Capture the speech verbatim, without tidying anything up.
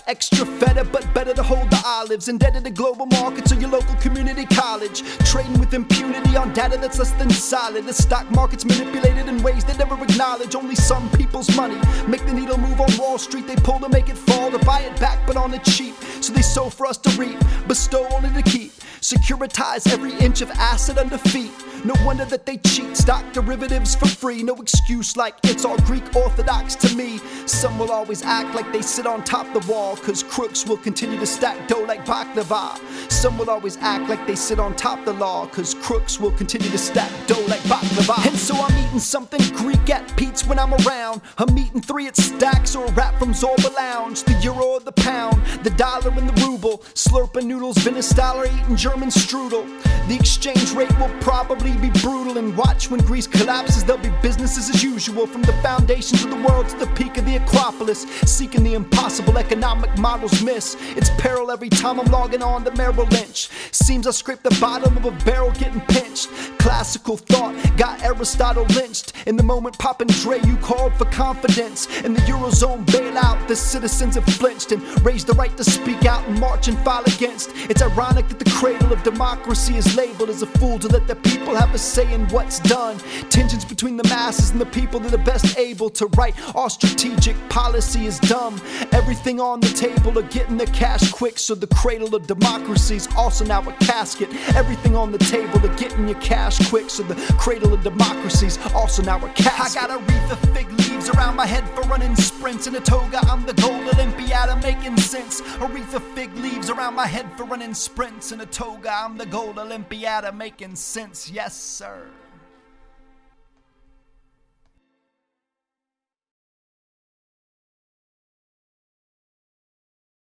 extra feta, but better to hold the olives. Indebted to global markets or your local community college. Trading with impunity on data that's less than solid. The stock market's manipulated in ways they never acknowledge. Only some people's money make the needle move on Wall Street. They pull to make it fall, to buy it back, but on the cheap. So they sow for us to reap, bestow only to keep. Securitize every inch of asset under feet. No wonder that they cheat stock derivatives for free. No excuse like it's all Greek Orthodox to me. Some will always act like they sit on top the wall, cause crooks will continue to stack dough like baklava. Some will always act like they sit on top the law, cause crooks will continue to stack dough like baklava. And so I'm eating something Greek at Pete's when I'm around. I'm eating three at Stacks or a wrap from Zorba Lounge. The euro or the pound, the dollar and the ruble. Slurping noodles, Vinestyle, eating German strudel. The exchange rate will probably be brutal, and watch when Greece collapses, there'll be businesses as usual. From the foundations of the world to the peak of the Acropolis, seeking the impossible, economic models miss. It's peril every time I'm logging on to Merrill Lynch. Seems I scraped the bottom of a barrel getting pinched. Classical thought got Aristotle lynched. In the moment popping Dre, you called for confidence. In the Eurozone bailout, the citizens have flinched and raised the right to speak out and march and file against. It's ironic that the cradle of democracy is labeled as a fool to let the people have a say in what's done. Tensions between the masses and the people that are best able to write our strategic policy is dumb. Everything on the table are getting their cash quick, so the cradle of democracy's also now a casket. Everything on the table are getting your cash quick, so the cradle of democracy's also now a casket. I got a wreath of fig leaves around my head for running sprints. In a toga, I'm the gold Olympiad, making sense. A wreath of fig leaves around my head for running sprints. In a toga, I'm the gold Olympiad, making sense. Yes, sir.